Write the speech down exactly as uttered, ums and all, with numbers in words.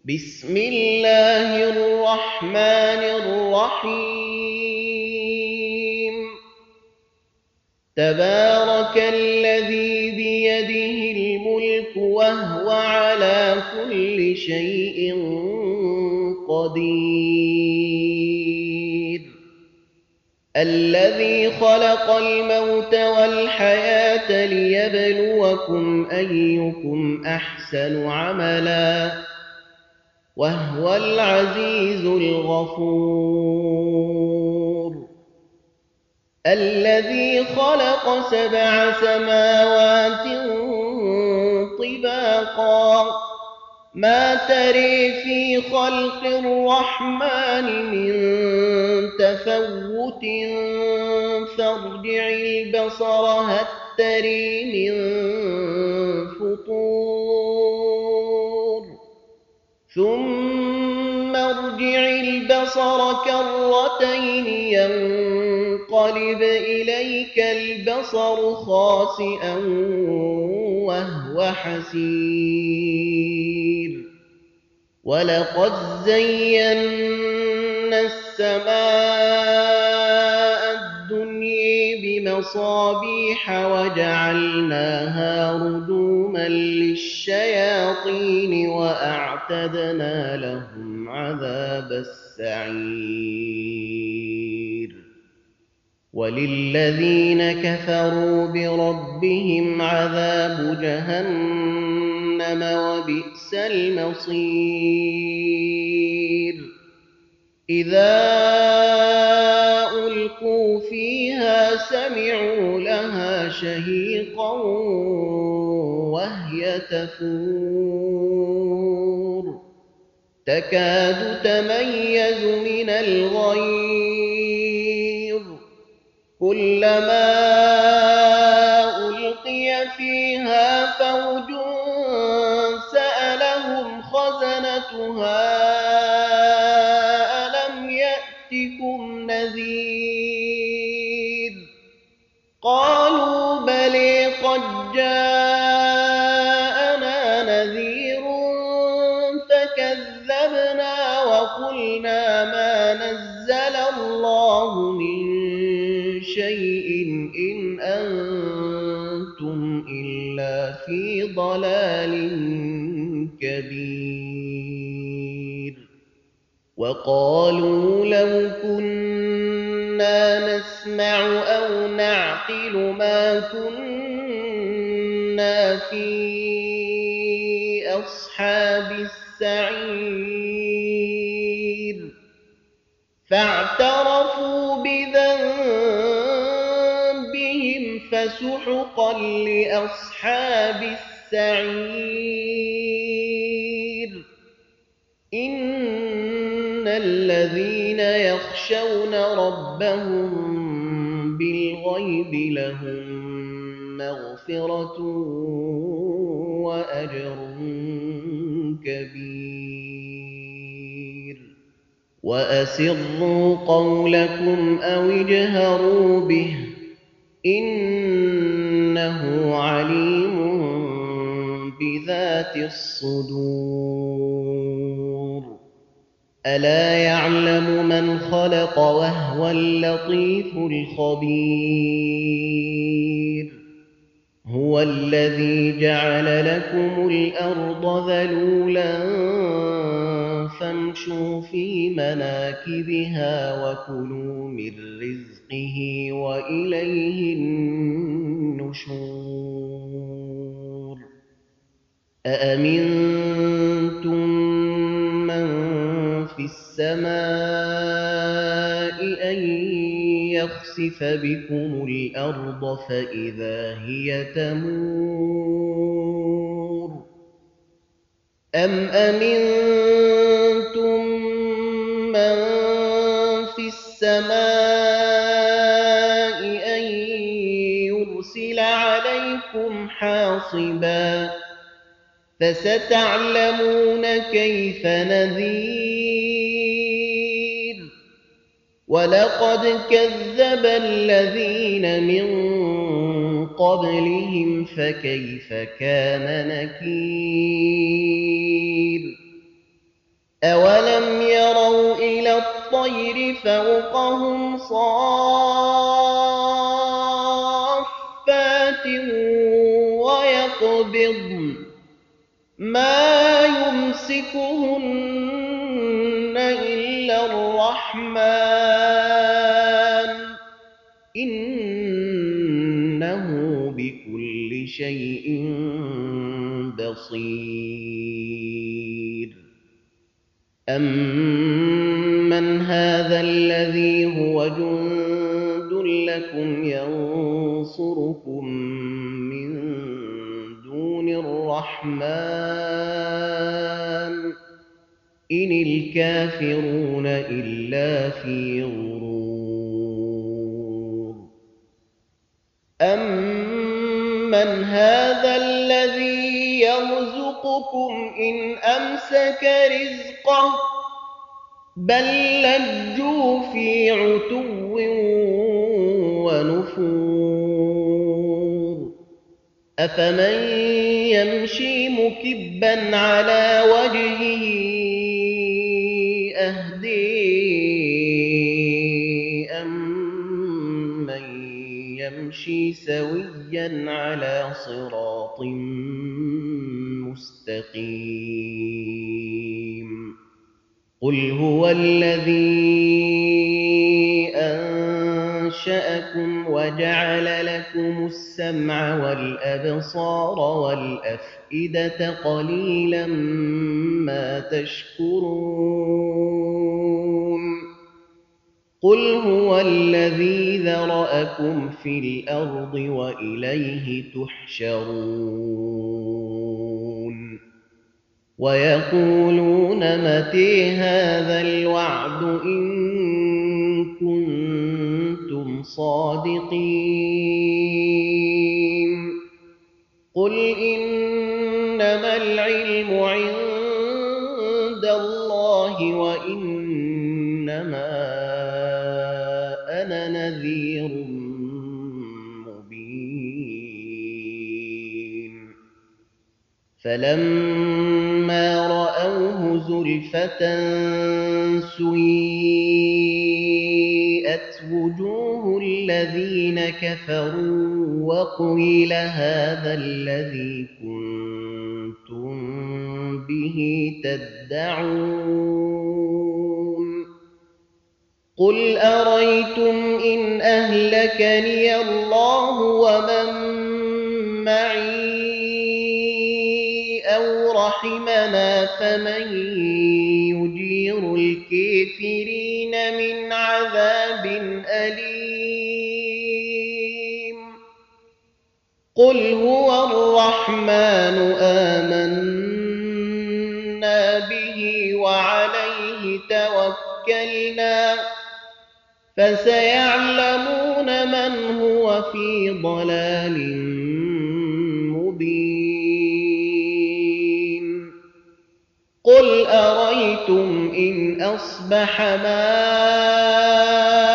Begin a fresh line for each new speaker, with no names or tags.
بسم الله الرحمن الرحيم تبارك الذي بيده الملك وهو على كل شيء قدير الذي خلق الموت والحياة ليبلوكم أيكم أحسن عملا وهو العزيز الغفور الذي خلق سبع سماوات طباقا ما تري في خلق الرحمن من تفوت فارجع البصر هل تري من فطور ثم ارجع البصر كرتين ينقلب إليك البصر خاسئا وهو حسير ولقد زينا السماء الدنيا بمصابيح وجعلناها رجوما للشياطين وأعتدنا لهم عذاب السعير وللذين كفروا بربهم عذاب جهنم وبئس المصير إذا ألقوا فيها سمعوا لها شهيقا وهي تفور تكاد تميز من الغيظ كلما ألقي فيها فوج سألهم خزنتها ألم يأتكم نذير قالوا بلى قد جاءنا نذير فكذبنا وقلنا ما نزل الله من شيء إن أنتم إلا في ضلال كبير وقالوا لو كنا نسمع أو نعقل ما كنا في أصحاب السعير فاعترفوا بذنبهم فسحقا لأصحاب السعير إن الذين يخشون ربهم بالغيب لهم مغفرة وأجر كبير وأسروا قولكم أو اجهروا به إنه عليم بذات الصدور ألا يعلم من خلق وهو اللطيف الخبير هو الذي جعل لكم الأرض ذلولا فامشوا في مناكبها وكلوا من رزقه وإليه النشور أأمنتم من في السماء أن يخسف بكم الأرض فإذا هي تمور أم أمنتم من في السماء أن يرسل عليكم حاصبا فستعلمون كيف نذير ولقد كذب الذين من قبلهم فكيف كان نكير أَوَلَمْ يَرَوْا إِلَى الطَّيْرِ فَوْقَهُمْ صَافَّاتٍ وَيَقْبِضْنَ مَا يُمْسِكُهُنَّ إِلَّا الرَّحْمَنُ إِنَّهُ بِكُلِّ شَيْءٍ بَصِيرٌ أَمَّنْ هَٰذَا الَّذِي هُوَ جُندٌ لَّكُمْ يَنصُرُكُم مِّن دُونِ الرَّحْمَٰنِ إِنِ الْكَافِرُونَ إِلَّا فِي غُرُورٍ أَمَّنْ هَٰذَا الَّذِي يَرْزُقُكُمْ إِنْ أَمْسَكَ رِزْقَهُ بَل لَّجُّوا فِي عُتُوٍّ وَنُفُورٍ أَفَمَن يَمْشِي مُكِبًّا عَلَىٰ وَجْهِهِ أَهْدَىٰ أَمَّن يَمْشِي سَوِيًّا عَلَىٰ صِرَاطٍ مُّسْتَقِيمٍ قُلْ هُوَ الَّذِي أَنشَأَكُمْ وَجَعَلَ لَكُمُ السَّمْعَ وَالْأَبْصَارَ وَالْأَفْئِدَةَ قَلِيلًا مَّا تَشْكُرُونَ قُلْ هُوَ الَّذِي ذَرَأَكُمْ فِي الْأَرْضِ وَإِلَيْهِ تُحْشَرُونَ وَيَقُولُونَ مَتَىٰ هَٰذَا الْوَعْدُ إِن كُنتُمْ صَادِقِينَ قُلْ إِنَّمَا الْعِلْمُ عِندَ اللَّهِ وَإِنَّمَا أَنَا نَذِيرٌ مُّبِينٌ فَلَمَّا رَأَوْهُ زُلْفَةً سُيِّئَتْ وُجُوهُ الَّذِينَ كَفَرُوا وَقِيلَ هَٰذَا الَّذِي كُنتُم بِهِ تَدَّعُونَ قُلْ أَرَيْتُمْ إِنْ أَهْلَكَنِيَ اللَّهُ وَمَن مَّعِي أَوْ رَحِمَنَا فَمَن يُجِيرُ الْكَافِرِينَ مِنْ عَذَابٍ أَلِيمٍ قُلْ هُوَ الرَّحْمَٰنُ آمَنَّا بِهِ وَعَلَيْهِ تَوَكَّلْنَا فَسَيَعْلَمُونَ مَنْ هُوَ فِي ضَلَالٍ مُّبِينٍ قُلْ أَرَيْتُمْ إِنْ أَصْبَحَ مَاؤُكُمْ